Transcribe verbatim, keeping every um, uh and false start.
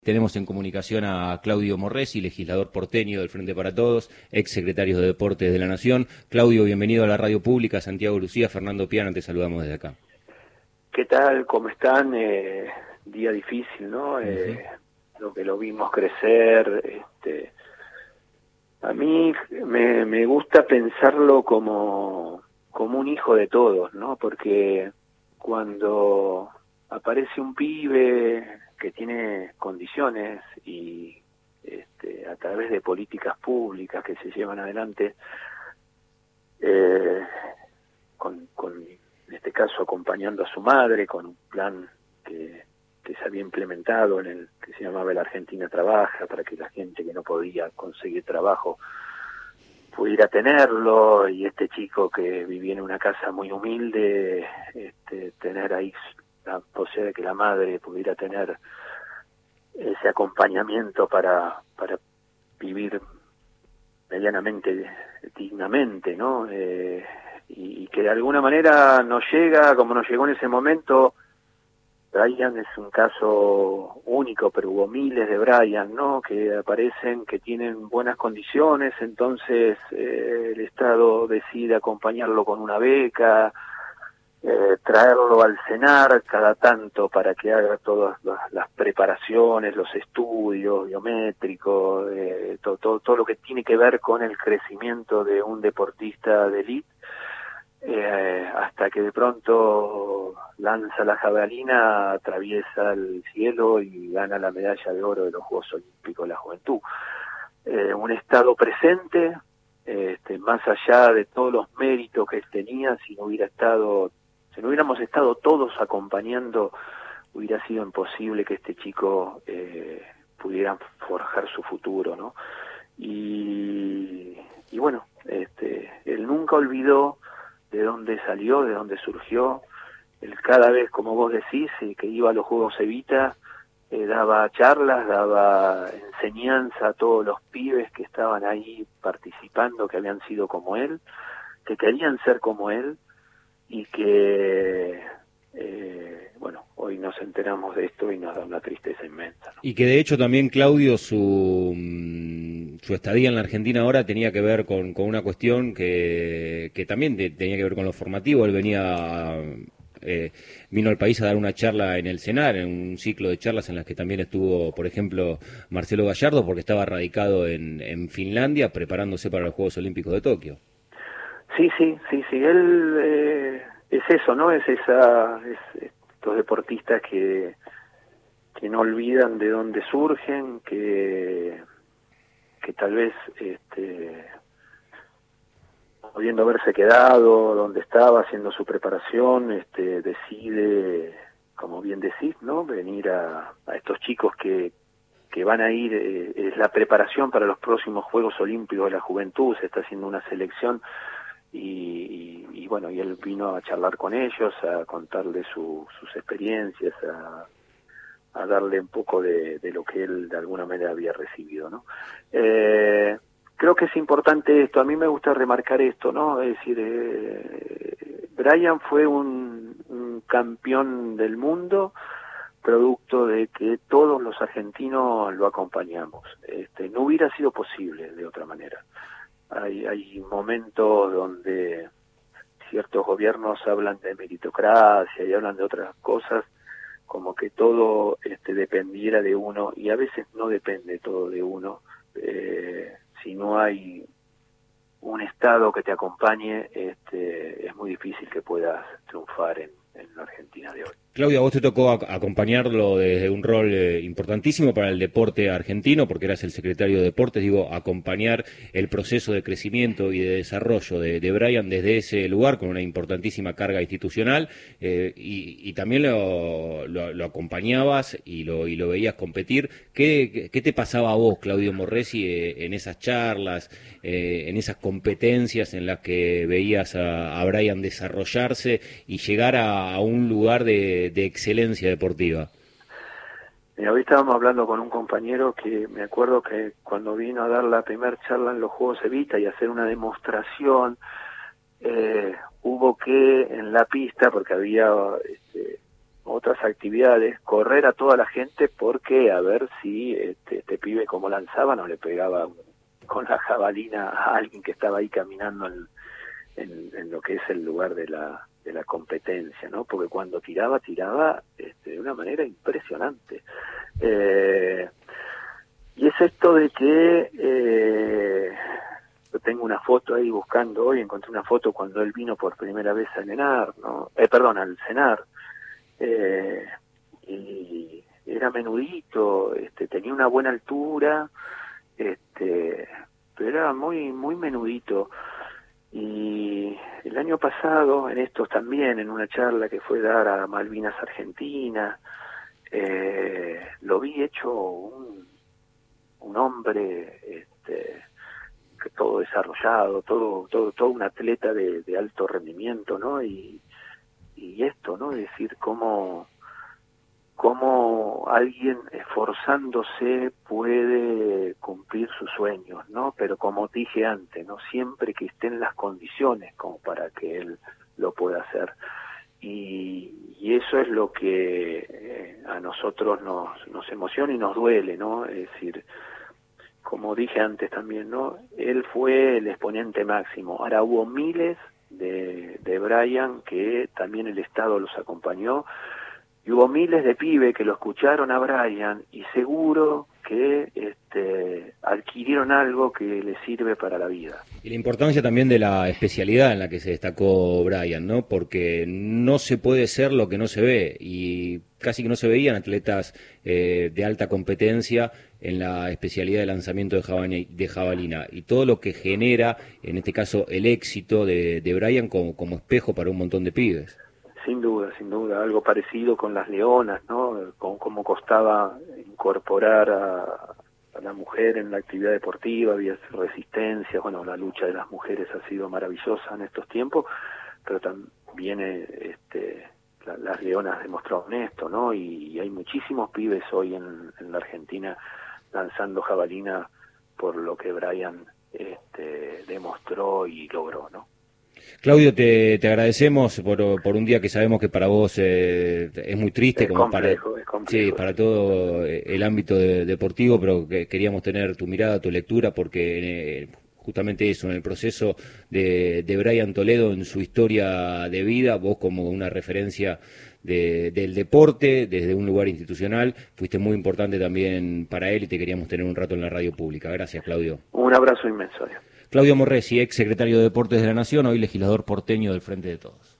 Tenemos en comunicación a Claudio Morresi, legislador porteño del Frente para Todos, ex secretario de Deportes de la Nación. Claudio, bienvenido a la radio pública. Santiago Lucía, Fernando Piana, te saludamos desde acá. ¿Qué tal? ¿Cómo están? Eh, día difícil, ¿no? Eh, uh-huh. Lo que lo vimos crecer. Este, a mí me, me gusta pensarlo como, como un hijo de todos, ¿no? Porque cuando aparece un pibe que tiene condiciones y este, a través de políticas públicas que se llevan adelante, eh, con, con en este caso acompañando a su madre con un plan que, que se había implementado en el que se llamaba La Argentina Trabaja, para que la gente que no podía conseguir trabajo pudiera tenerlo, y este chico que vivía en una casa muy humilde, este, tener ahí la posibilidad de que la madre pudiera tener ese acompañamiento para para vivir medianamente dignamente, ¿no? Eh, y, y que de alguna manera nos llega, como nos llegó en ese momento. Brian es un caso único, pero hubo miles de Brian, ¿no? Que aparecen, que tienen buenas condiciones, entonces eh, el Estado decide acompañarlo con una beca, eh, traerlo al CENAR cada tanto para que haga todas las, las preparaciones, los estudios biométricos, eh, todo, todo, todo lo que tiene que ver con el crecimiento de un deportista de élite. Eh, hasta que de pronto lanza la jabalina, atraviesa el cielo y gana la medalla de oro de los Juegos Olímpicos de la Juventud. Eh, un estado presente, este, más allá de todos los méritos que él tenía, si no hubiera estado, si no hubiéramos estado todos acompañando, hubiera sido imposible que este chico eh, pudiera forjar su futuro, ¿no? Y, y bueno, este, él nunca olvidó de dónde salió, de dónde surgió. Él cada vez, como vos decís, eh, que iba a los Juegos Evita, eh, daba charlas, daba enseñanza a todos los pibes que estaban ahí participando, que habían sido como él, que querían ser como él, y que, eh, bueno, hoy nos enteramos de esto y nos da una tristeza inmensa, ¿no? Y que de hecho también, Claudio, su... su estadía en la Argentina ahora tenía que ver con, con una cuestión que, que también de, tenía que ver con lo formativo. Él venía, eh, vino al país a dar una charla en el CENAR, en un ciclo de charlas en las que también estuvo, por ejemplo, Marcelo Gallardo, porque estaba radicado en, en Finlandia preparándose para los Juegos Olímpicos de Tokio. Sí, sí, sí, sí, él eh, es eso, ¿no? Es esa, es estos deportistas que, que no olvidan de dónde surgen, que que tal vez, este, pudiendo haberse quedado donde estaba haciendo su preparación, este, decide, como bien decís, ¿no? Venir a, a estos chicos que, que van a ir, eh, es la preparación para los próximos Juegos Olímpicos de la Juventud, se está haciendo una selección, y, y, y bueno, y él vino a charlar con ellos, a contarles su, sus experiencias, a a darle un poco de, de lo que él de alguna manera había recibido, ¿no? Eh, creo que es importante esto, a mí me gusta remarcar esto, ¿no? Es decir, eh, Brian fue un, un campeón del mundo, producto de que todos los argentinos lo acompañamos. Este, no hubiera sido posible de otra manera. Hay, hay momentos donde ciertos gobiernos hablan de meritocracia y hablan de otras cosas, como que todo este, dependiera de uno, y a veces no depende todo de uno. Eh, si no hay un Estado que te acompañe, este, es muy difícil que puedas triunfar en, en la Argentina de hoy. Claudia, a vos te tocó acompañarlo desde un rol eh, importantísimo para el deporte argentino, porque eras el secretario de Deportes, digo, acompañar el proceso de crecimiento y de desarrollo de, de Brian desde ese lugar, con una importantísima carga institucional, eh, y, y también lo, lo, lo acompañabas y lo, y lo veías competir. ¿Qué, qué te pasaba a vos, Claudio Morresi, eh, en esas charlas, eh, en esas competencias en las que veías a, a Brian desarrollarse y llegar a, a un lugar de de excelencia deportiva? Mira, hoy estábamos hablando con un compañero que me acuerdo que cuando vino a dar la primera charla en los Juegos Evita y hacer una demostración, eh, hubo que en la pista, porque había este, otras actividades, correr a toda la gente porque a ver si este, este pibe como lanzaba no le pegaba con la jabalina a alguien que estaba ahí caminando en, en, en lo que es el lugar de la de la competencia, ¿no? Porque cuando tiraba, tiraba este, de una manera impresionante. Eh, y es esto de que eh, yo tengo una foto ahí buscando hoy, encontré una foto cuando él vino por primera vez al ENAR, ¿no? Eh, perdón, al CENAR, eh, y era menudito, este, tenía una buena altura, este, pero era muy, muy menudito. Y el año pasado, en estos también, en una charla que fue dar a Malvinas Argentina, eh, lo vi hecho un, un hombre, este, que todo desarrollado, todo, todo, todo un atleta de, de alto rendimiento, ¿no? Y, y esto, ¿no? Es decir, cómo, cómo alguien esforzándose puede cumplir sus sueños, ¿no? Pero como dije antes, ¿no? Siempre que estén las condiciones como para que él lo pueda hacer. Y, y eso es lo que eh, a nosotros nos, nos emociona y nos duele, ¿no? Es decir, como dije antes también, ¿no? Él fue el exponente máximo. Ahora hubo miles de, de Brian que también el Estado los acompañó, y hubo miles de pibes que lo escucharon a Brian y seguro que este, adquirieron algo que les sirve para la vida. Y la importancia también de la especialidad en la que se destacó Brian, ¿no? Porque no se puede ser lo que no se ve, y casi que no se veían atletas eh, de alta competencia en la especialidad de lanzamiento de, jabani, de jabalina, y todo lo que genera, en este caso, el éxito de, de Brian como, como espejo para un montón de pibes. Sin duda, sin duda, algo parecido con las leonas, ¿no? Con cómo costaba incorporar a, a la mujer en la actividad deportiva, había resistencia, bueno, la lucha de las mujeres ha sido maravillosa en estos tiempos, pero también este, la, las leonas demostraron esto, ¿no? Y, y hay muchísimos pibes hoy en, en la Argentina lanzando jabalina por lo que Brian este, demostró y logró, ¿no? Claudio, te, te agradecemos por, por un día que sabemos que para vos eh, es muy triste, es como complejo, para, es complejo. Sí, para todo el ámbito de, deportivo, pero que queríamos tener tu mirada, tu lectura, porque eh, justamente eso, en el proceso de, de Brian Toledo, en su historia de vida, vos como una referencia de, del deporte, desde un lugar institucional, fuiste muy importante también para él y te queríamos tener un rato en la radio pública. Gracias, Claudio. Un abrazo inmenso. Claudio Morresi, ex secretario de Deportes de la Nación, hoy legislador porteño del Frente de Todos.